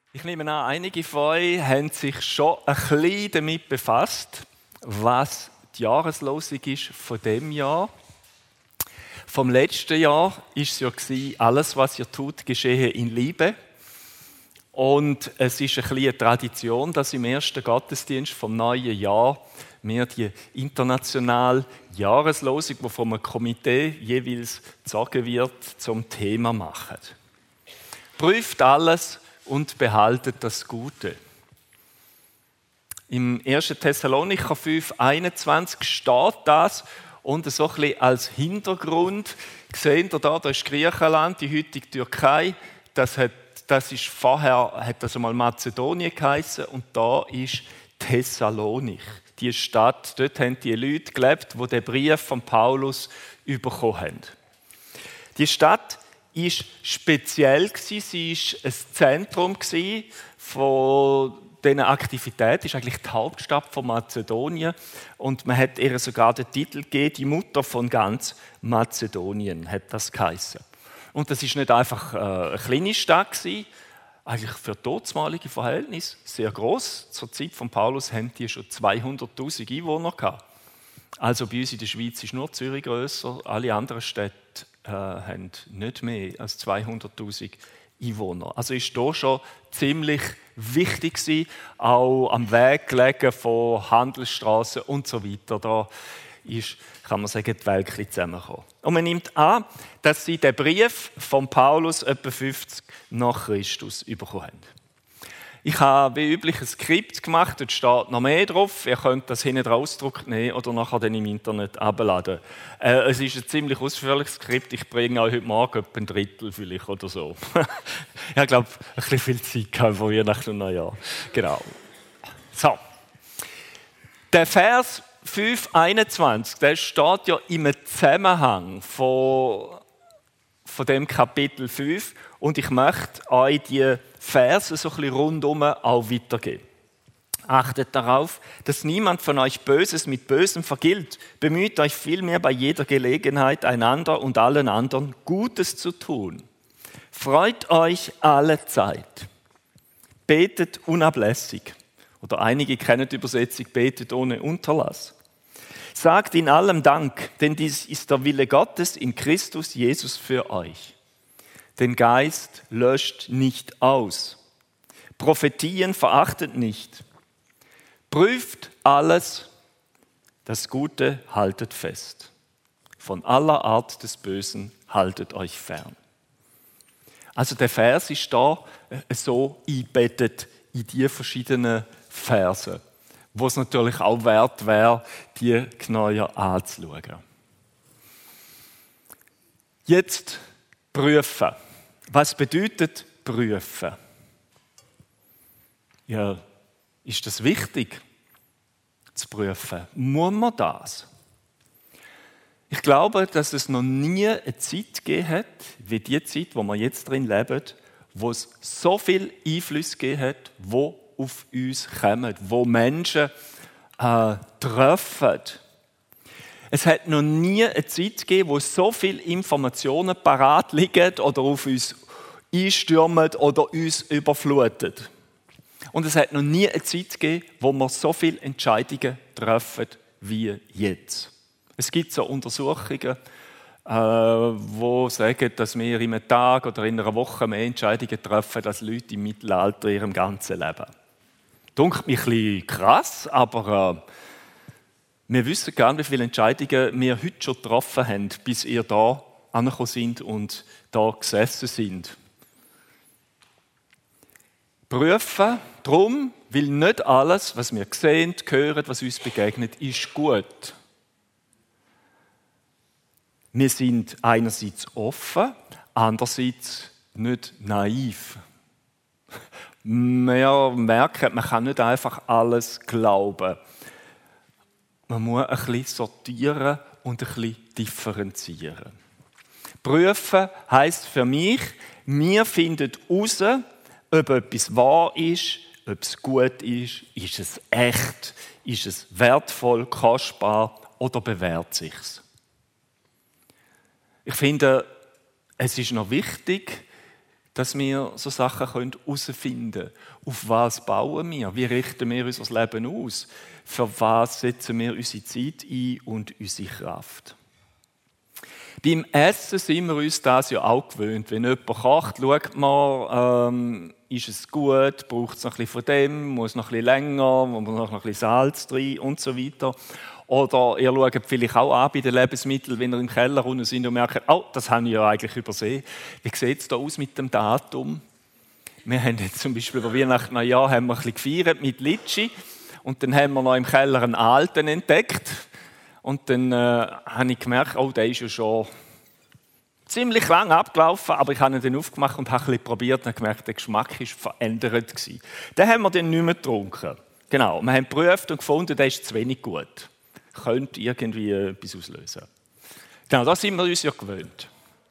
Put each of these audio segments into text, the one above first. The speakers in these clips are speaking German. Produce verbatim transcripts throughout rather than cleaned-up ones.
Ich nehme an, einige von euch haben sich schon ein bisschen damit befasst, was die Jahreslosung ist von diesem Jahr. Vom letzten Jahr war es ja, alles, was ihr tut, geschehe in Liebe. Und es ist ein bisschen eine Tradition, dass im ersten Gottesdienst vom neuen Jahr wir die internationale Jahreslosung, die von einem Komitee jeweils gezogen wird, zum Thema machen. Prüft alles und behaltet das Gute. Im ersten Thessalonicher fünf einundzwanzig steht das und so ein bisschen als Hintergrund. Seht ihr da, das ist Griechenland, die heutige Türkei. Das, hat, das ist vorher hat das einmal Mazedonien geheißen und da ist Thessalonich. Die Stadt, dort haben die Leute gelebt, die den Brief von Paulus bekommen haben. Die Stadt war speziell, sie war ein Zentrum von diesen Aktivitäten, ist eigentlich die Hauptstadt von Mazedonien und man hat ihr sogar den Titel gegeben, die Mutter von ganz Mazedonien, hat das geheißen. Und das ist nicht einfach eine kleine Stadt gewesen, eigentlich für damalige Verhältnisse sehr gross. Zur Zeit von Paulus hatten die schon zweihunderttausend Einwohner gehabt. Also bei uns in der Schweiz ist nur Zürich grösser, alle anderen Städte äh, haben nicht mehr als zweihunderttausend Einwohner. Also ist hier schon ziemlich wichtig gewesen, auch am Weg gelegen von Handelsstraßen und so weiter. Da ist, kann man sagen, die Welt zusammengekommen. Und man nimmt an, dass sie den Brief von Paulus etwa fünfzig nach Christus bekommen haben. Ich habe wie üblich ein Skript gemacht, dort steht noch mehr drauf. Ihr könnt das hinten Ausdruck nehmen oder nachher dann im Internet herunterladen. Äh, es ist ein ziemlich ausführliches Skript. Ich bringe euch heute Morgen etwa ein Drittel vielleicht oder so. Ich glaube, ein bisschen viel Zeit gehabt von Weihnachten und Neujahr. Genau. So. Der Vers fünf einundzwanzig, der steht ja im Zusammenhang von, von dem Kapitel fünf und ich möchte euch die Verse so ein bisschen rundum auch weitergeben. Achtet darauf, dass niemand von euch Böses mit Bösem vergilt. Bemüht euch vielmehr bei jeder Gelegenheit, einander und allen anderen Gutes zu tun. Freut euch alle Zeit. Betet unablässig. Oder einige kennen die Übersetzung, betet ohne Unterlass. Sagt in allem Dank, denn dies ist der Wille Gottes in Christus Jesus für euch. Den Geist löscht nicht aus. Prophetien verachtet nicht. Prüft alles, das Gute haltet fest. Von aller Art des Bösen haltet euch fern. Also der Vers ist da so eingebettet in die verschiedenen Verse, wo es natürlich auch wert wäre, die genauer anzuschauen. Jetzt prüfen. Was bedeutet prüfen? Ja, ist das wichtig, zu prüfen? Muss man das? Ich glaube, dass es noch nie eine Zeit gegeben hat, wie die Zeit, wo wir jetzt drin leben, wo es so viel Einfluss gegeben hat, wo auf uns kommen, wo Menschen äh, treffen. Es hat noch nie eine Zeit gegeben, wo so viele Informationen parat liegen oder auf uns einstürmen oder uns überfluten. Und es hat noch nie eine Zeit gegeben, wo wir so viele Entscheidungen treffen wie jetzt. Es gibt so Untersuchungen, äh, die sagen, dass wir in einem Tag oder in einer Woche mehr Entscheidungen treffen als Leute im Mittelalter in ihrem ganzen Leben. Dunkelt mich ein bisschen krass, aber äh, wir wissen gar nicht, wie viele Entscheidungen wir heute schon getroffen haben, bis ihr da angekommen sind und da gesessen sind. Prüfen darum, weil nicht alles, was wir sehen, hören, was uns begegnet, ist gut. Wir sind einerseits offen, andererseits nicht naiv. Wir merken, man kann nicht einfach alles glauben. Man muss ein bisschen sortieren und ein bisschen differenzieren. Prüfen heisst für mich, wir finden heraus, ob etwas wahr ist, ob es gut ist, ist es echt, ist es wertvoll, kostbar oder bewährt sich's. Ich finde, es ist noch wichtig, dass wir so Sachen herausfinden können. Auf was bauen wir? Wie richten wir unser Leben aus? Für was setzen wir unsere Zeit ein und unsere Kraft? Beim Essen sind wir uns das ja auch gewöhnt. Wenn jemand kocht, schaut man, ähm, ist es gut, braucht es noch ein bisschen von dem, muss noch ein bisschen länger, muss noch ein bisschen Salz drin und so weiter. Oder ihr schaut vielleicht auch an bei den Lebensmitteln, wenn ihr im Keller unten sind und merkt, oh, das habe ich ja eigentlich übersehen. Wie sieht es da aus mit dem Datum? Wir haben jetzt zum Beispiel über Weihnachten, Neujahr haben wir ein bisschen gefeiert mit Litschi und dann haben wir noch im Keller einen alten entdeckt. Und dann äh, habe ich gemerkt, oh, der ist ja schon ziemlich lang abgelaufen, aber ich habe ihn dann aufgemacht und habe ein bisschen probiert und gemerkt, der Geschmack war verändert gewesen. Den haben wir dann nicht mehr getrunken. Genau, wir haben geprüft und gefunden, der ist zu wenig gut. Könnte irgendwie etwas auslösen. Genau, das sind wir uns ja gewöhnt.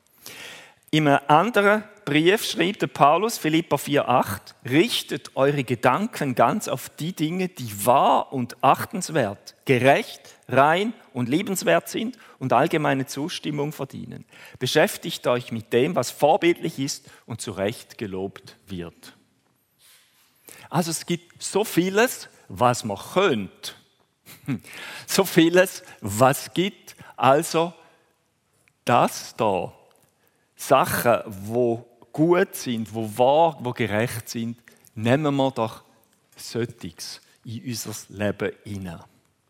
In einem anderen Brief schreibt der Paulus, Philipper vier acht, richtet eure Gedanken ganz auf die Dinge, die wahr und achtenswert, gerecht, rein und liebenswert sind und allgemeine Zustimmung verdienen. Beschäftigt euch mit dem, was vorbildlich ist und zu Recht gelobt wird. Also es gibt so vieles, was man könnte. So vieles, was es gibt. Also das da. Sachen, die gut sind, die wahr, die gerecht sind, nehmen wir doch solches in unser Leben hinein.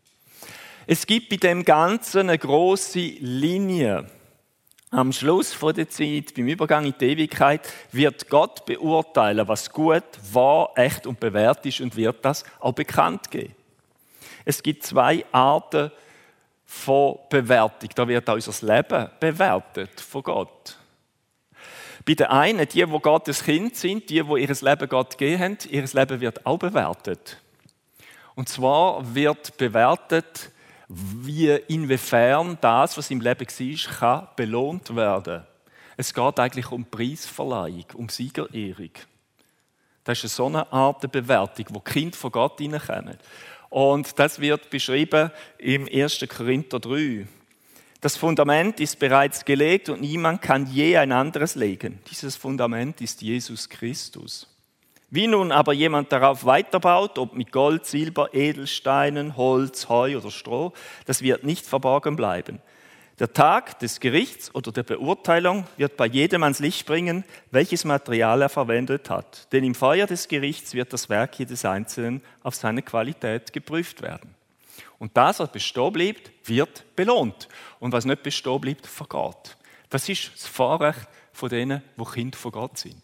Es gibt bei dem Ganzen eine grosse Linie. Am Schluss der Zeit, beim Übergang in die Ewigkeit, wird Gott beurteilen, was gut, wahr, echt und bewährt ist und wird das auch bekannt geben. Es gibt zwei Arten von Bewertung. Da wird auch unser Leben bewertet von Gott. Bei den einen, die, die Gottes Kind sind, die, die ihr Leben Gott gegeben haben, ihr Leben wird auch bewertet. Und zwar wird bewertet, wie inwiefern das, was im Leben war, kann belohnt werden. Es geht eigentlich um Preisverleihung, um Siegerehrung. Das ist so eine Art der Bewertung, wo die Kinder von Gott hineinkommen. Und das wird beschrieben im ersten Korinther drei. Das Fundament ist bereits gelegt und niemand kann je ein anderes legen. Dieses Fundament ist Jesus Christus. Wie nun aber jemand darauf weiterbaut, ob mit Gold, Silber, Edelsteinen, Holz, Heu oder Stroh, das wird nicht verborgen bleiben. Der Tag des Gerichts oder der Beurteilung wird bei jedem ans Licht bringen, welches Material er verwendet hat. Denn im Feuer des Gerichts wird das Werk jedes Einzelnen auf seine Qualität geprüft werden. Und das, was bestehen bleibt, wird belohnt. Und was nicht bestehen bleibt, vergeht. Das ist das Vorrecht von denen, die Kinder von Gott sind.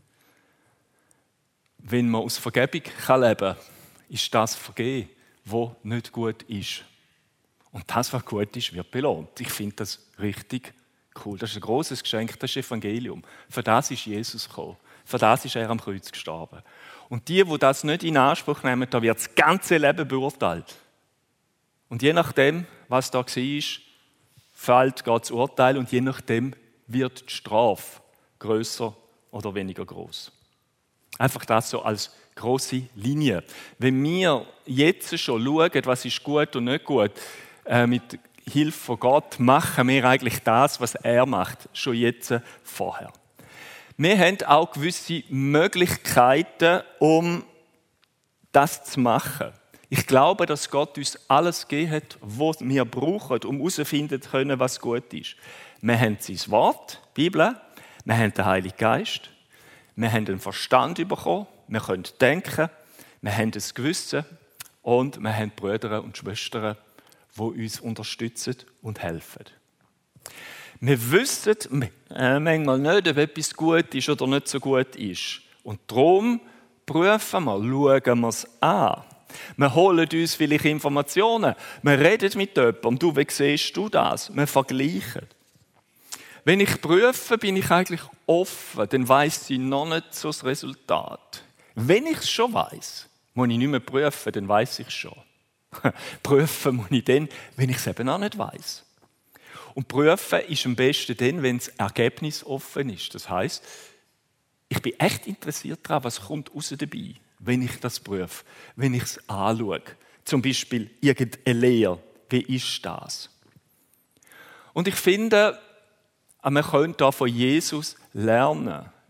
Wenn man aus Vergebung leben kann, ist das Vergehen, was nicht gut ist. Und das, was gut ist, wird belohnt. Ich finde das richtig cool. Das ist ein grosses Geschenk, das ist Evangelium. Für das ist Jesus gekommen. Für das ist er am Kreuz gestorben. Und die, die das nicht in Anspruch nehmen, da wird das ganze Leben beurteilt. Und je nachdem, was da war, fällt Gottes Urteil und je nachdem wird die Strafe grösser oder weniger groß. Einfach das so als grosse Linie. Wenn wir jetzt schon schauen, was ist gut und nicht gut, äh, mit Hilfe von Gott machen wir eigentlich das, was er macht, schon jetzt vorher. Wir haben auch gewisse Möglichkeiten, um das zu machen. Ich glaube, dass Gott uns alles gegeben hat, was wir brauchen, um herauszufinden zu können, was gut ist. Wir haben sein Wort, die Bibel, wir haben den Heiligen Geist, wir haben den Verstand bekommen, wir können denken, wir haben das Gewissen und wir haben Brüder und Schwestern, die uns unterstützen und helfen. Wir wissen manchmal nicht, ob etwas gut ist oder nicht so gut ist. Und darum prüfen wir, schauen wir es an. Wir holen uns vielleicht Informationen, wir reden mit jemandem, du, wie siehst du das? Wir vergleichen. Wenn ich prüfe, bin ich eigentlich offen, dann weiss ich noch nicht so das Resultat. Wenn ich es schon weiss, muss ich nicht mehr prüfen, dann weiss ich es schon. Prüfen muss ich dann, wenn ich es eben auch nicht weiss. Und prüfen ist am besten dann, wenn das Ergebnis offen ist. Das heisst, ich bin echt interessiert daran, was kommt raus dabei, wenn ich das prüfe, wenn ich es anschaue. Zum Beispiel irgendeine Lehre, wie ist das? Und ich finde, man könnte da von Jesus lernen.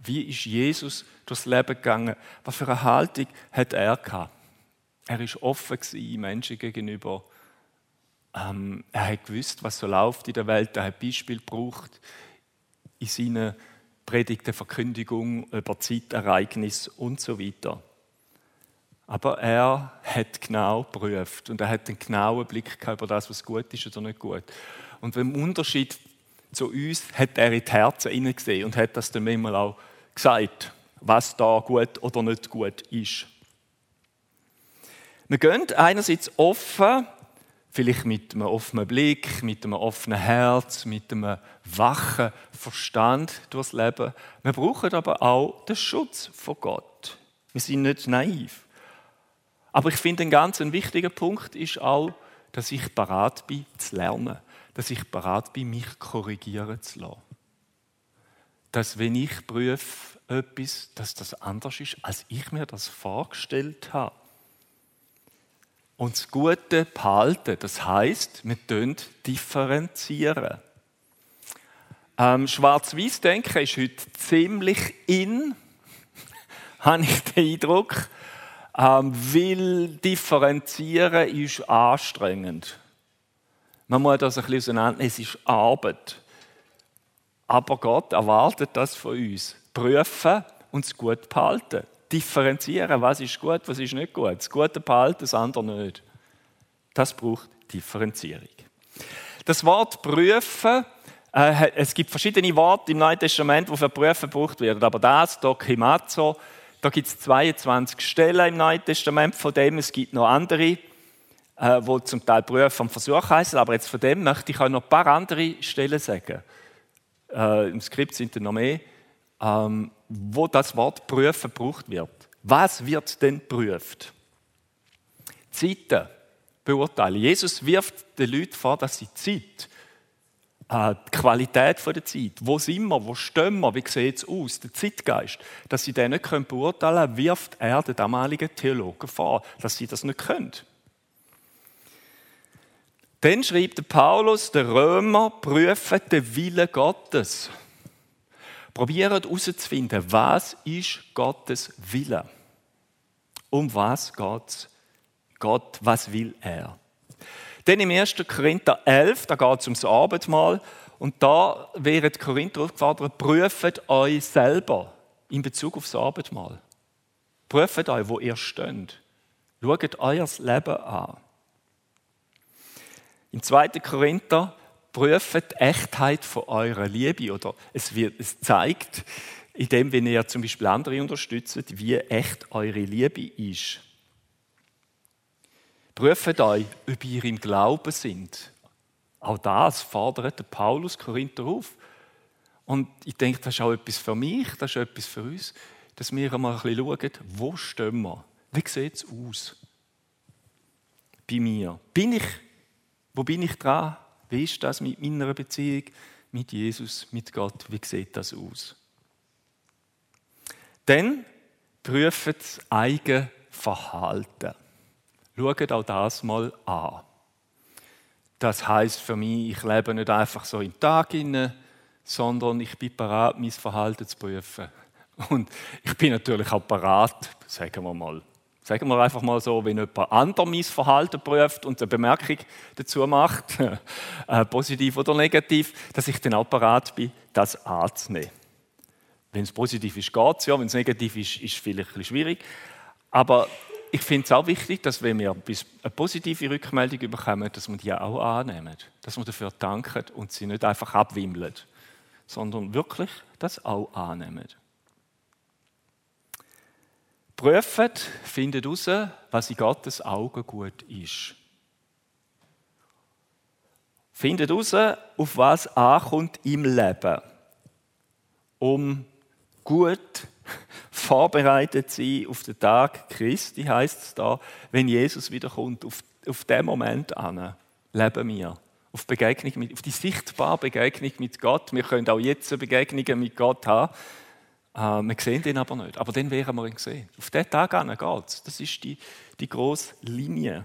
Wie ist Jesus durchs Leben gegangen? Was für eine Haltung hat er gehabt? Er war offen gewesen, Menschen gegenüber. Ähm, er hat gewusst, was so läuft in der Welt. Er hat Beispiele gebraucht in seinen Predigten, Verkündigung über Zeitereignisse und so weiter. Aber er hat genau geprüft und er hat einen genauen Blick gehabt über das, was gut ist oder nicht gut. Und im Unterschied zu uns hat er in die Herzen hineingesehen und hat das dann manchmal auch gesagt, was da gut oder nicht gut ist. Wir gehen einerseits offen, vielleicht mit einem offenen Blick, mit einem offenen Herz, mit einem wachen Verstand durchs Leben. Wir brauchen aber auch den Schutz von Gott. Wir sind nicht naiv. Aber ich finde, ein ganz wichtiger Punkt ist auch, dass ich bereit bin zu lernen. Dass ich bereit bin, mich korrigieren zu lassen. Dass, wenn ich prüfe etwas, dass das anders ist, als ich mir das vorgestellt habe. Und das Gute behalten, das heisst, wir differenzieren. Ähm, Schwarz-Weiß-Denken ist heute ziemlich in, habe ich den Eindruck, ähm, weil differenzieren ist anstrengend. Man muss das ein bisschen auseinandernehmen, es ist Arbeit. Aber Gott erwartet das von uns. Prüfen und es gut behalten. Differenzieren, was ist gut, was ist nicht gut. Das Gute behalten, das andere nicht. Das braucht Differenzierung. Das Wort prüfen, äh, es gibt verschiedene Worte im Neuen Testament, die für prüfen gebraucht werden. Aber das, dokimazo, da gibt es zweiundzwanzig Stellen im Neuen Testament von dem. Es gibt noch andere, äh, die zum Teil prüfen und Versuch heißen. Aber jetzt von dem möchte ich euch noch ein paar andere Stellen sagen. Äh, Im Skript sind noch mehr. Ähm, wo das Wort prüfen gebraucht wird. Was wird denn geprüft? Zeiten beurteilen. Jesus wirft den Leuten vor, dass sie Zeit, äh, die Qualität der Zeit, wo sind wir, wo stehen wir, wie sieht es aus, der Zeitgeist, dass sie den nicht beurteilen können, wirft er den damaligen Theologen vor, dass sie das nicht können. Dann schreibt der Paulus, der Römer, prüfen den Willen Gottes. Probiert herauszufinden, was ist Gottes Wille? Um was geht es Gott? Was will er? Dann im ersten Korinther elf, da geht es ums Abendmahl. Und da werden die Korinther aufgefordert, prüft euch selber in Bezug auf das Abendmahl. Prüft euch, wo ihr steht. Schaut euer Leben an. Im zweiten Korinther prüft die Echtheit von eurer Liebe. Oder es, wird, es zeigt, indem wenn ihr zum Beispiel andere unterstützt, wie echt eure Liebe ist. Prüft euch, ob ihr im Glauben sind. Auch das fordert der Paulus Korinther auf. Und ich denke, das ist auch etwas für mich, das ist etwas für uns, dass wir mal ein bisschen schauen, wo stehen wir? Wie sieht es aus? Bei mir. Bin ich, wo bin ich dran? Wie ist das mit meiner Beziehung mit Jesus, mit Gott? Wie sieht das aus? Dann prüft das eigene Verhalten. Schaut auch das mal an. Das heisst für mich, ich lebe nicht einfach so im Tag hinein, sondern ich bin bereit, mein Verhalten zu prüfen. Und ich bin natürlich auch bereit, sagen wir mal, sagen wir einfach mal so, wenn jemand anderes mein Verhalten prüft und eine Bemerkung dazu macht, äh, positiv oder negativ, dass ich dann auch bereit bin, das anzunehmen. Wenn es positiv ist, geht es ja. Wenn es negativ ist, ist es vielleicht ein bisschen schwierig. Aber ich finde es auch wichtig, dass wenn wir eine positive Rückmeldung bekommen, dass wir die auch annehmen. Dass wir dafür danken und sie nicht einfach abwimmeln, sondern wirklich das auch annehmen. Prüft, findet heraus, was in Gottes Augen gut ist. Findet heraus, auf was ankommt im Leben, um gut vorbereitet zu sein auf den Tag Christi, heisst es da, wenn Jesus wiederkommt, auf, auf den Moment an, leben wir. Auf, Begegnung mit, auf die sichtbare Begegnung mit Gott. Wir können auch jetzt Begegnungen mit Gott haben. Äh, wir sehen ihn aber nicht. Aber dann werden wir ihn sehen. Auf diesen Tag an geht es. Das ist die, die grosse Linie.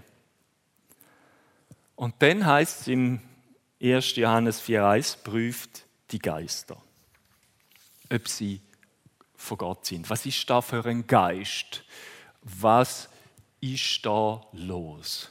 Und dann heisst es im ersten Johannes vier eins, prüft die Geister. Ob sie von Gott sind. Was ist da für ein Geist? Was ist da los?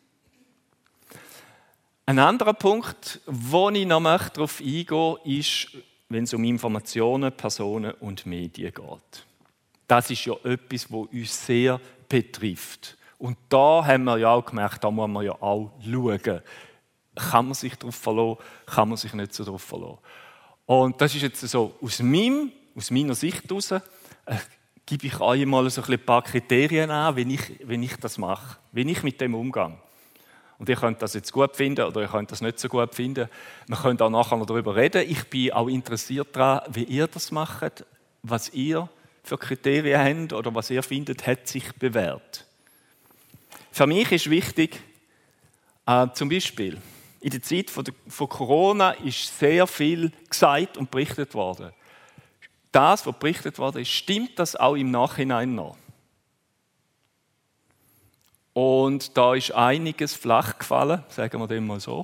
Ein anderer Punkt, wo ich noch darauf eingehen möchte, ist, wenn es um Informationen, Personen und Medien geht. Das ist ja etwas, was uns sehr betrifft. Und da haben wir ja auch gemerkt, da muss man ja auch schauen. Kann man sich darauf verlassen, kann man sich nicht so darauf verlassen. Und das ist jetzt so aus, meinem, aus meiner Sicht heraus, äh, gebe ich euch mal so ein paar Kriterien an, wenn ich, wenn ich das mache, wenn ich mit dem umgehe. Und ihr könnt das jetzt gut finden oder ihr könnt das nicht so gut finden. Wir können auch nachher noch darüber reden. Ich bin auch interessiert daran, wie ihr das macht, was ihr für Kriterien habt oder was ihr findet, hat sich bewährt. Für mich ist wichtig, äh, zum Beispiel, in der Zeit von, der, von Corona ist sehr viel gesagt und berichtet worden. Das, was berichtet worden ist, stimmt das auch im Nachhinein noch? Und da ist einiges flach gefallen, sagen wir dem mal so.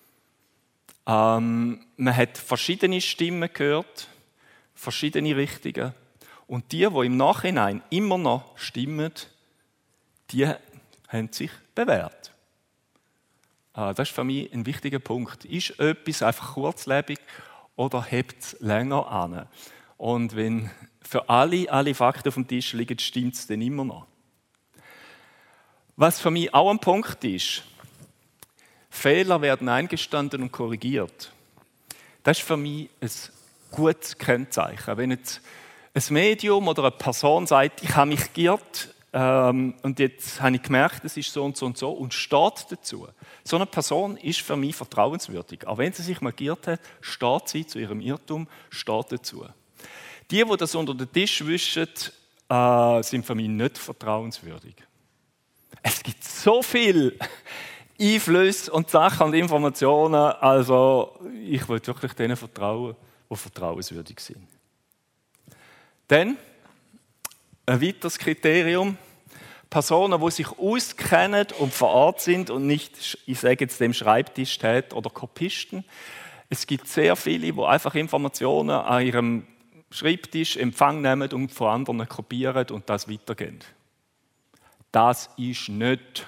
Ähm, man hat verschiedene Stimmen gehört, verschiedene Richtungen. Und die, die im Nachhinein immer noch stimmen, die haben sich bewährt. Äh, das ist für mich ein wichtiger Punkt. Ist etwas einfach kurzlebig oder hebt es länger an? Und wenn für alle, alle Fakten auf dem Tisch liegen, stimmt es dann immer noch. Was für mich auch ein Punkt ist, Fehler werden eingestanden und korrigiert. Das ist für mich ein gutes Kennzeichen. Wenn jetzt ein Medium oder eine Person sagt, ich habe mich geirrt ähm, und jetzt habe ich gemerkt, es ist so und so und so und steht dazu. So eine Person ist für mich vertrauenswürdig. Auch wenn sie sich mal geirrt hat, steht sie zu ihrem Irrtum, steht dazu. Die, die das unter den Tisch wischen, äh, sind für mich nicht vertrauenswürdig. Es gibt so viel Einflüsse und Sachen und Informationen, also ich will wirklich denen vertrauen, die vertrauenswürdig sind. Dann ein weiteres Kriterium: Personen, die sich auskennen und vor Ort sind und nicht, ich sage jetzt dem Schreibtischtäter oder Kopisten. Es gibt sehr viele, die einfach Informationen an ihrem Schreibtisch Empfang nehmen und von anderen kopieren und das weitergeben. Das ist nicht,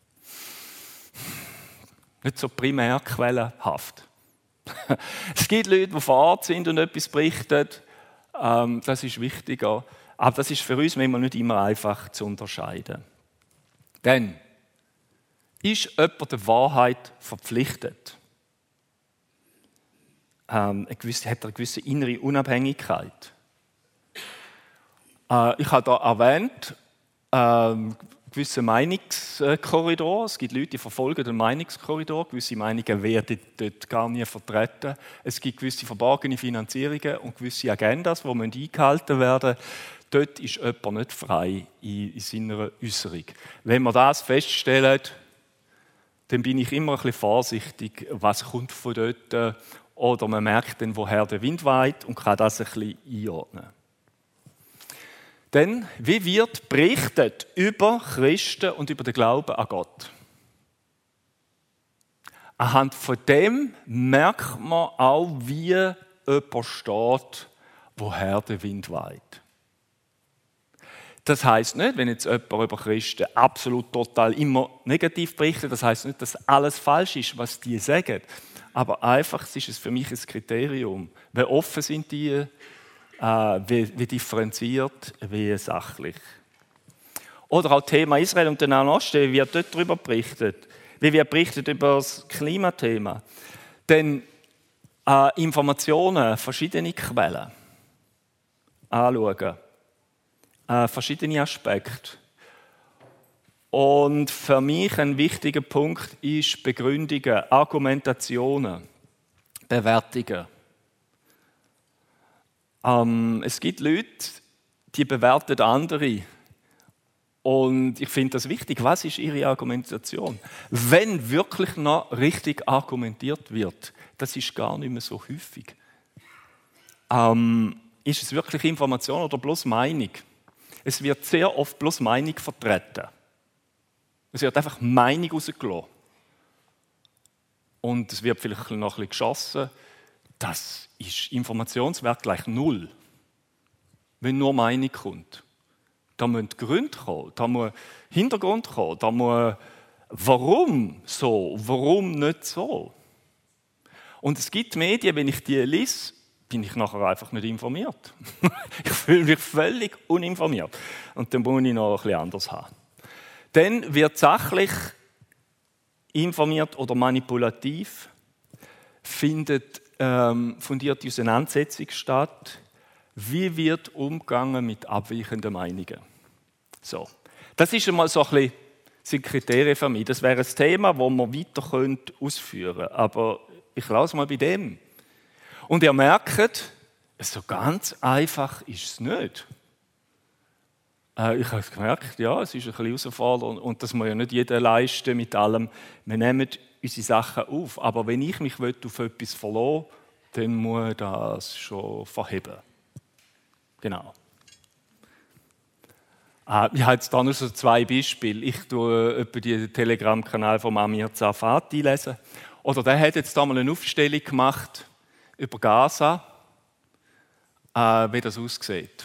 nicht so primär quellenhaft. Es gibt Leute, die vor Ort sind und etwas berichten. Ähm, das ist wichtiger. Aber das ist für uns manchmal nicht immer einfach zu unterscheiden. Denn ist jemand der Wahrheit verpflichtet? Ähm, eine gewisse, hat er eine gewisse innere Unabhängigkeit? Äh, ich habe da erwähnt, ähm, gewisse Meinungskorridor. Es gibt Leute, die verfolgen den Meinungskorridor. Gewisse Meinungen werden dort gar nie vertreten. Es gibt gewisse verborgene Finanzierungen und gewisse Agendas, die eingehalten werden müssen. Dort ist jemand nicht frei in, in seiner Äußerung. Wenn wir das feststellen, dann bin ich immer ein bisschen vorsichtig, was kommt von dort. Oder man merkt dann, woher der Wind weht und kann das ein bisschen einordnen. Denn wie wird berichtet über Christen und über den Glauben an Gott? Anhand von dem merkt man auch, wie jemand steht, woher der Wind weht. Das heisst nicht, wenn jetzt jemand über Christen absolut total immer negativ berichtet, das heisst nicht, dass alles falsch ist, was die sagen. Aber einfach ist es für mich ein Kriterium. Wie offen sind die? Äh, wie, wie differenziert, wie sachlich. Oder auch Thema Israel und den Nahen Osten, wie wird dort darüber berichtet? Wie wird berichtet über das Klimathema? Denn äh, Informationen, verschiedene Quellen anschauen, äh, verschiedene Aspekte. Und für mich ein wichtiger Punkt ist Begründungen, Argumentationen, Bewertungen. Ähm, es gibt Leute, die bewerten andere. Und ich finde das wichtig. Was ist ihre Argumentation? Wenn wirklich noch richtig argumentiert wird, das ist gar nicht mehr so häufig. Ähm, ist es wirklich Information oder bloß Meinung? Es wird sehr oft bloß Meinung vertreten. Es wird einfach Meinung rausgelassen. Und es wird vielleicht noch ein bisschen geschossen. Das ist Informationswert gleich null. wenn nur Meinung kommt. Da müssen Gründe kommen, da muss Hintergrund kommen, da muss warum so, warum nicht so. Und es gibt Medien, wenn ich die lese, bin ich nachher einfach nicht informiert. Ich fühle mich völlig uninformiert. Und dann muss ich noch ein bisschen anders haben. Dann wird sachlich informiert oder manipulativ, findet ähm, fundierte Auseinandersetzung statt. Wie wird umgegangen mit abweichenden Meinungen? So. Das ist einmal so ein bisschen sind Kriterien für mich. Das wäre ein Thema, das man weiter ausführen könnte. Aber ich lasse es mal bei dem. Und ihr merkt, so ganz einfach ist es nicht. Äh, ich habe gemerkt, ja, es ist ein bisschen herausfordernd und das muss ja nicht jeder leisten mit allem. Wir nehmen unsere Sachen auf. Aber wenn ich mich auf etwas verlassen will, dann muss ich das schon verheben. Genau. Ich habe jetzt hier nur so zwei Beispiele. Ich tue etwa den Telegram-Kanal von Amir Tsarfati lesen. Oder der hat jetzt da mal eine Aufstellung gemacht über Gaza, äh, wie das aussieht.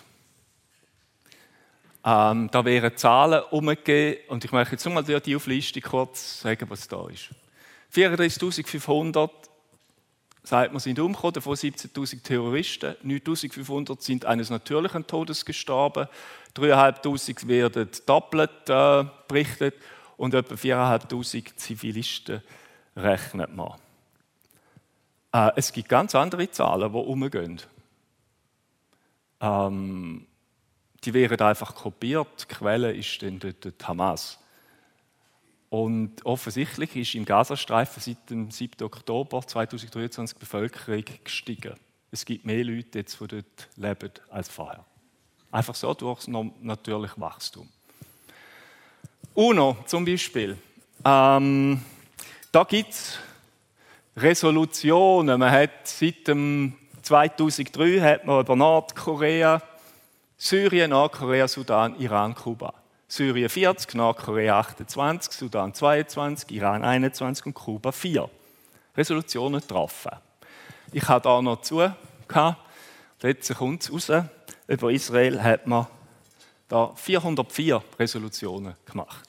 Ähm, da wären Zahlen umgegeben und ich möchte jetzt nur mal die Auflistung kurz sagen, was da ist. vierunddreißigtausendfünfhundert sagt man, sind umgekommen, davon siebzehntausend Terroristen, neuntausendfünfhundert sind eines natürlichen Todes gestorben, dreitausendfünfhundert werden doppelt äh, berichtet und etwa viertausendfünfhundert Zivilisten rechnet man. Äh, es gibt ganz andere Zahlen, die umgehen. Ähm, die werden einfach kopiert, die Quelle ist dann dort die Hamas. Und offensichtlich ist im Gazastreifen seit dem siebten Oktober zweitausenddreiundzwanzig die Bevölkerung gestiegen. Es gibt mehr Leute, jetzt, die dort leben, als vorher. Einfach so durch natürliches Wachstum. UNO zum Beispiel. Ähm, da gibt es Resolutionen. Man hat seit dem zweitausenddrei hat man über Nordkorea, Syrien, Nordkorea, Sudan, Iran, Kuba. Syrien vierzig, Nordkorea achtundzwanzig, Sudan zweiundzwanzig, Iran einundzwanzig und Kuba vier. Resolutionen getroffen. Ich habe da noch zu, jetzt kommt es raus, über Israel hat man da vierhundertvier Resolutionen gemacht.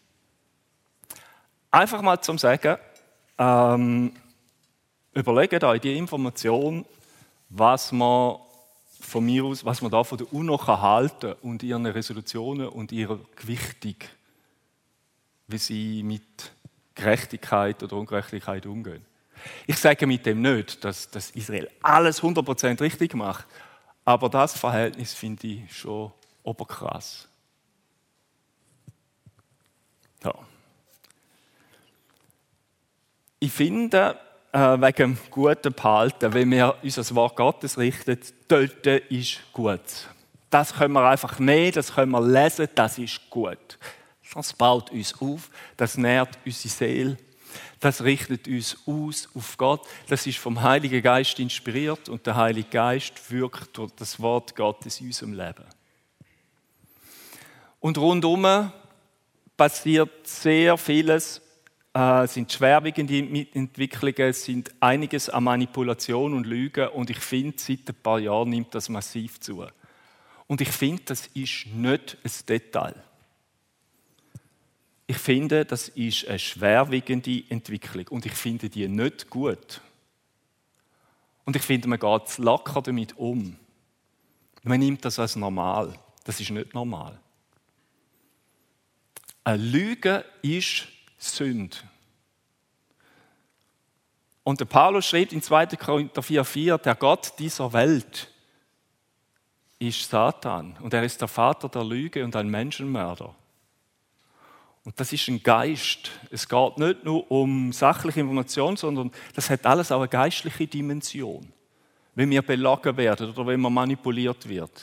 Einfach mal zum Sagen, ähm, überlegt euch die Information, was man von mir aus, was man da von der UNO kann halten und ihren Resolutionen und ihrer Gewichtung, wie sie mit Gerechtigkeit oder Ungerechtigkeit umgehen. Ich sage mit dem nicht, dass, dass Israel alles hundert Prozent richtig macht, aber das Verhältnis finde ich schon oberkrass. Ja. Ich finde, äh, wegen dem guten Behalten, wenn wir uns das Wort Gottes richten, dort ist gut. Das können wir einfach nehmen, das können wir lesen, das ist gut. Das baut uns auf, das nährt unsere Seele, das richtet uns aus auf Gott. Das ist vom Heiligen Geist inspiriert und der Heilige Geist wirkt durch das Wort Gottes in unserem Leben. Und rundum passiert sehr vieles. Es sind schwerwiegende Entwicklungen, es sind einiges an Manipulation und Lügen und ich finde, seit ein paar Jahren nimmt das massiv zu. Und ich finde, das ist nicht ein Detail. Ich finde, das ist eine schwerwiegende Entwicklung und ich finde die nicht gut. Und ich finde, man geht locker damit um. Man nimmt das als normal. Das ist nicht normal. Eine Lüge ist Sünde. Und der Paulus schreibt in zweiter Korinther vier vier, der Gott dieser Welt ist Satan und er ist der Vater der Lüge und ein Menschenmörder. Und das ist ein Geist. Es geht nicht nur um sachliche Information, sondern das hat alles auch eine geistliche Dimension. Wenn wir belogen werden oder wenn man manipuliert wird.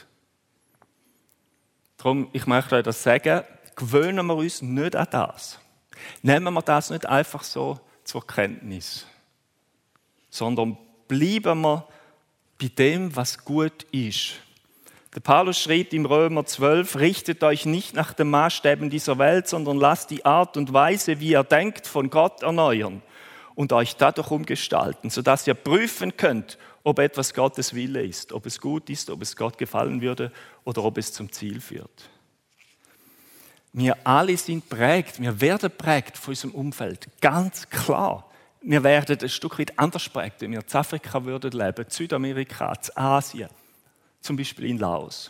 Darum, ich möchte euch das sagen, gewöhnen wir uns nicht an das. Nehmen wir das nicht einfach so zur Kenntnis, sondern bleiben wir bei dem, was gut ist. Der Paulus schreibt im Römer zwölf, richtet euch nicht nach den Maßstäben dieser Welt, sondern lasst die Art und Weise, wie ihr denkt, von Gott erneuern. und euch dadurch umgestalten, sodass ihr prüfen könnt, ob etwas Gottes Wille ist, ob es gut ist, ob es Gott gefallen würde oder ob es zum Ziel führt. Wir alle sind prägt, wir werden prägt von unserem Umfeld, ganz klar. Wir werden ein Stück weit anders prägt, wenn wir in Afrika würden leben, in Südamerika, in Asien, zum Beispiel in Laos.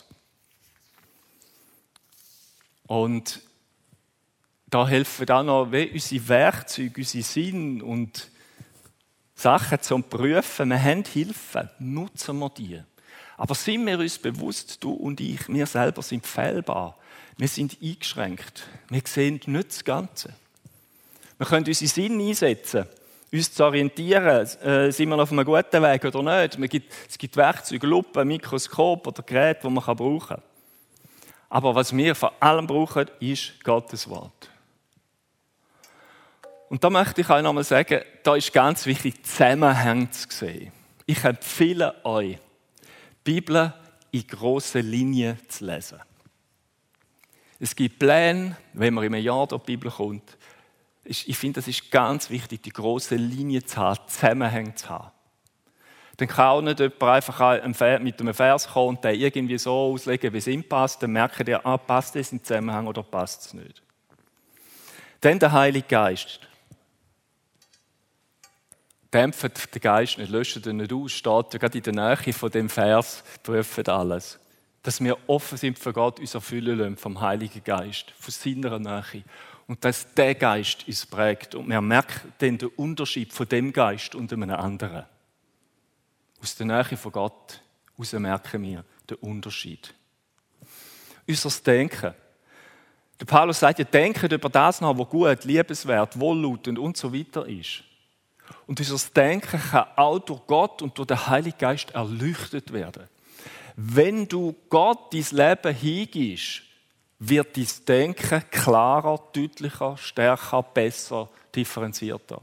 Und da helfen auch noch wie unsere Werkzeuge, unsere Sinn und Sachen zum Prüfen. Wir haben Hilfe, nutzen wir die. Aber sind wir uns bewusst, du und ich, wir selber sind fehlbar. Wir sind eingeschränkt. Wir sehen nicht das Ganze. Wir können unsere Sinne einsetzen, uns zu orientieren, äh, sind wir auf einem guten Weg oder nicht. Es gibt, es gibt Werkzeuge, Lupen, Mikroskop oder Geräte, die man brauchen kann. Aber was wir vor allem brauchen, ist Gottes Wort. Und da möchte ich euch nochmal sagen, da ist ganz wichtig, Zusammenhänge zu sehen. Ich empfehle euch, die Bibel in grossen Linien zu lesen. Es gibt Pläne, wenn man in einem Jahr durch die Bibel kommt. Ich finde, es ist ganz wichtig, die grossen Linien zu haben, Zusammenhänge zu haben. Dann kann auch nicht jemand einfach mit einem Vers kommen und den irgendwie so auslegen, wie es ihm passt. Dann merkt ihr, ah, passt das in Zusammenhang oder passt es nicht. Dann der Heilige Geist. Dämpft den Geist nicht, löscht ihn nicht aus, steht ja gerade in der Nähe von dem Vers, prüft alles. Dass wir offen sind für Gott, uns erfüllen lassen vom Heiligen Geist, von seiner Nähe. Und dass der Geist uns prägt. Und wir merken dann den Unterschied von dem Geist und einem anderen. Aus der Nähe von Gott heraus merken wir den Unterschied. Unser Denken. Der Paulus sagt ja, denkt über das nach, was gut, liebenswert, wohllautend und so weiter ist. Und unser Denken kann auch durch Gott und durch den Heiligen Geist erleuchtet werden. Wenn du Gott dein Leben hingibst, wird dein Denken klarer, deutlicher, stärker, besser, differenzierter.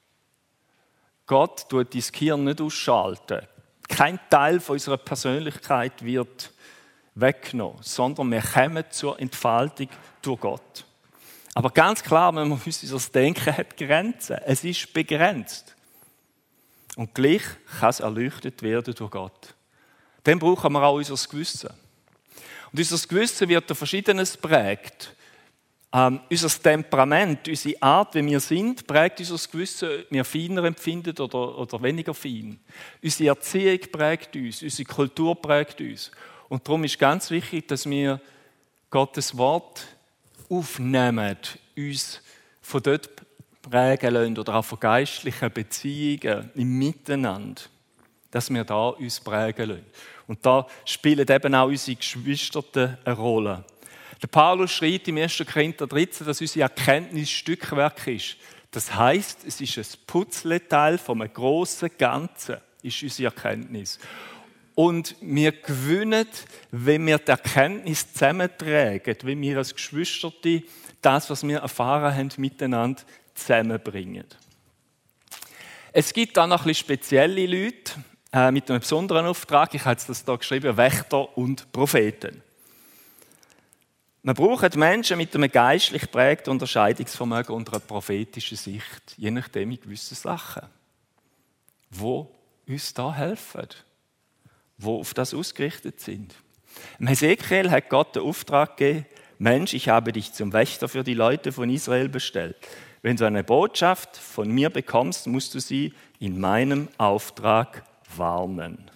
Gott tut dein Gehirn nicht ausschalten. Kein Teil von unserer Persönlichkeit wird weggenommen, sondern wir kommen zur Entfaltung durch Gott. Aber ganz klar, wenn man unser Denken hat Grenzen. Es ist begrenzt. Und gleich kann es erleuchtet werden durch Gott. Dann brauchen wir auch unser Gewissen. Und unser Gewissen wird durch Verschiedenes prägt. Ähm, unser Temperament, unsere Art, wie wir sind, prägt unser Gewissen, ob wir feiner empfinden oder, oder weniger fein. Unsere Erziehung prägt uns, unsere Kultur prägt uns. Und darum ist ganz wichtig, dass wir Gottes Wort aufnehmen, uns von dort prägen lassen oder auch von geistlichen Beziehungen im Miteinander, dass wir da uns prägen lassen. Und da spielen eben auch unsere Geschwister eine Rolle. Der Paulus schreibt im ersten Korinther dreizehn, dass unsere Erkenntnis Stückwerk ist. Das heisst, es ist ein Puzzleteil von einem grossen Ganzen, ist unsere Erkenntnis. Und wir gewinnen, wenn wir die Erkenntnis zusammentragen, wenn wir als Geschwisterte das, was wir erfahren haben, miteinander zusammenbringen. Es gibt auch noch ein bisschen spezielle Leute äh, mit einem besonderen Auftrag. Ich habe das hier geschrieben, Wächter und Propheten. Man braucht Menschen mit einem geistlich geprägten Unterscheidungsvermögen und einer prophetischen Sicht, je nachdem in gewissen Sachen, die uns da helfen, die auf das ausgerichtet sind. Im Hesekiel hat Gott den Auftrag gegeben, Mensch, ich habe dich zum Wächter für die Leute von Israel bestellt. Wenn du eine Botschaft von mir bekommst, musst du sie in meinem Auftrag warnen.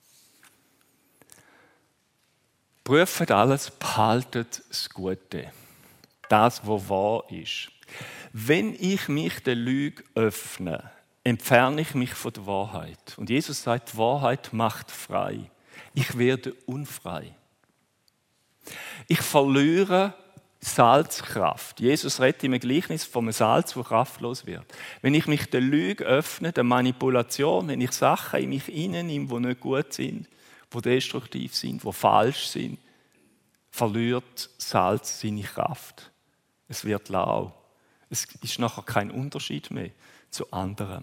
Prüft alles, behaltet das Gute. Das, was wahr ist. Wenn ich mich der Lüge öffne, entferne ich mich von der Wahrheit. Und Jesus sagt, die Wahrheit macht frei. Ich werde unfrei. Ich verliere Salzkraft. Jesus redet im Gleichnis vom Salz, das kraftlos wird. Wenn ich mich der Lüge öffne, der Manipulation, wenn ich Sachen in mich hineinnehme, die nicht gut sind, die destruktiv sind, die falsch sind, verliert Salz seine Kraft. Es wird lau. Es ist nachher kein Unterschied mehr zu anderem.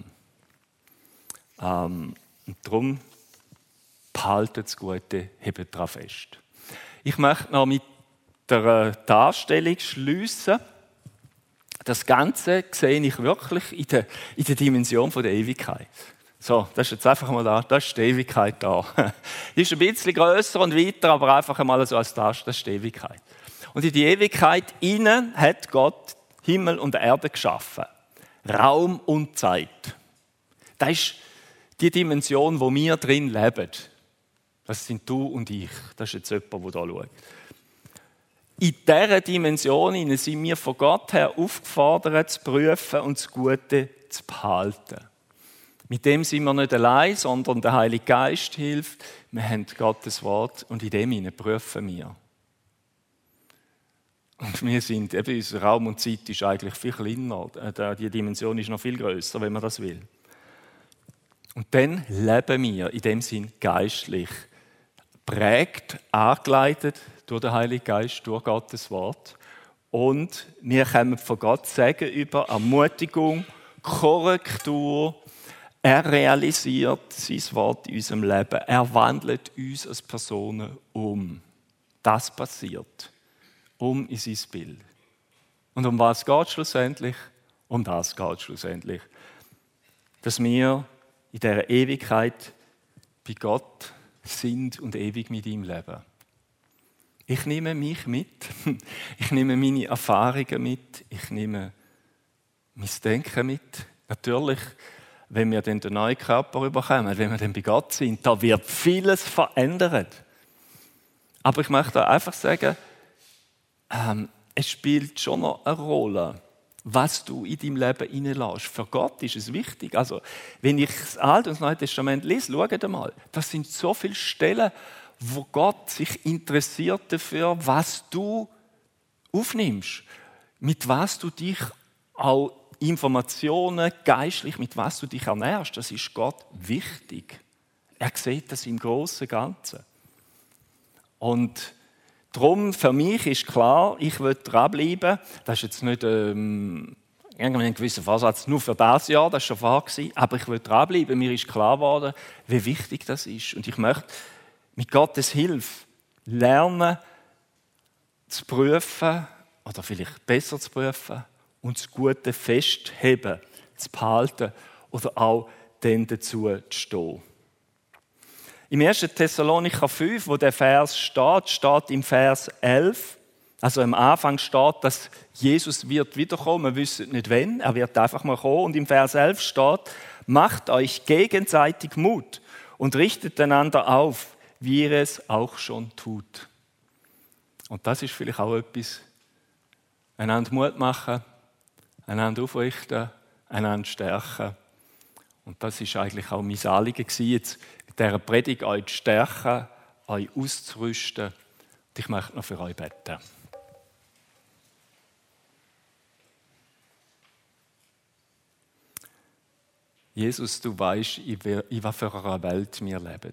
Ähm, und darum behaltet das Gute, hebt daran fest. Ich möchte noch mit der Darstellung schliessen. Das Ganze sehe ich wirklich in der, in der Dimension von der Ewigkeit. So, das ist jetzt einfach mal da, das ist die Ewigkeit da. Die ist ein bisschen grösser und weiter, aber einfach einmal so als das, das ist die Ewigkeit. Und in die Ewigkeit innen hat Gott Himmel und Erde geschaffen. Raum und Zeit. Das ist die Dimension, wo wir drin leben. Das sind du und ich. Das ist jetzt jemand, der da schaut. In dieser Dimension sind wir von Gott her aufgefordert, zu prüfen und das Gute zu behalten. Mit dem sind wir nicht allein, sondern der Heilige Geist hilft. Wir haben Gottes Wort und in dem prüfen wir. Und wir sind, eben unser Raum und Zeit ist eigentlich viel kleiner. Die Dimension ist noch viel grösser, wenn man das will. Und dann leben wir in dem Sinn geistlich, prägt, angeleitet durch den Heiligen Geist, durch Gottes Wort. Und wir kommen von Gott Segen über Ermutigung, Korrektur. Er realisiert sein Wort in unserem Leben. Er wandelt uns als Personen um. Das passiert. Um in sein Bild. Und um was geht es schlussendlich? Um das geht es schlussendlich. Dass wir in dieser Ewigkeit bei Gott sind und ewig mit ihm leben. Ich nehme mich mit, ich nehme meine Erfahrungen mit, ich nehme mein Denken mit. Natürlich, wenn wir dann den neuen Körper bekommen, wenn wir dann bei Gott sind, da wird vieles verändert. Aber ich möchte einfach sagen, ähm, es spielt schon noch eine Rolle, was du in deinem Leben hineinlässt. Für Gott ist es wichtig. Also, wenn ich das Alte und das Neue Testament lese, schaut mal, das sind so viele Stellen, wo Gott sich interessiert dafür, was du aufnimmst, mit was du dich auch Informationen geistlich, mit was du dich ernährst. Das ist Gott wichtig. Er sieht das im großen Ganzen. Und darum, für mich ist klar, ich will dranbleiben. Das ist jetzt nicht ähm, ein gewisser Vorsatz nur für das Jahr, das war schon vorher gewesen, aber ich will dranbleiben. Mir ist klar geworden, wie wichtig das ist. Und ich möchte mit Gottes Hilfe lernen, zu prüfen, oder vielleicht besser zu prüfen, und das Gute festheben, zu behalten oder auch dann dazu zu stehen. Im ersten Thessalonicher fünf, wo der Vers steht, steht im Vers elf, also am Anfang steht, dass Jesus wird wiederkommen, wir wissen nicht wann, er wird einfach mal kommen. Und im Vers elf steht, macht euch gegenseitig Mut und richtet einander auf, wie ihr es auch schon tut. Und das ist vielleicht auch etwas, einander Mut machen, einander aufrichten, einander stärken. Und das ist eigentlich auch mein Anliegen gewesen, jetzt mit dieser Predigt euch zu stärken, euch auszurüsten. Und ich möchte noch für euch beten. Jesus, du weißt, in was für einer Welt wir leben.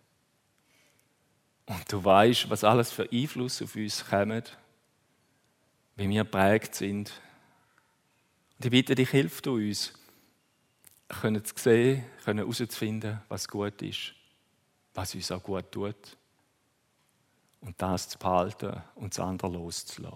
Und du weißt, was alles für Einfluss auf uns kommt, wie wir geprägt sind. Und ich bitte dich, hilf du uns, können zu sehen, können herauszufinden, was gut ist, was uns auch gut tut. Und das zu behalten und das andere loszulassen.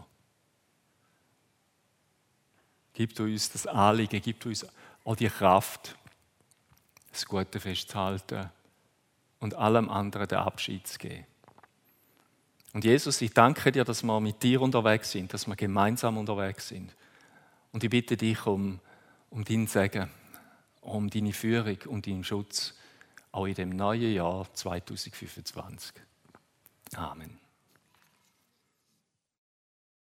Gib du uns das Anliegen, gib du uns auch die Kraft, das Gute festzuhalten und allem anderen den Abschied zu geben. Und Jesus, ich danke dir, dass wir mit dir unterwegs sind, dass wir gemeinsam unterwegs sind. Und ich bitte dich um, um dein Segen, um deine Führung und deinen Schutz, auch in dem neuen Jahr zwanzig fünfundzwanzig. Amen.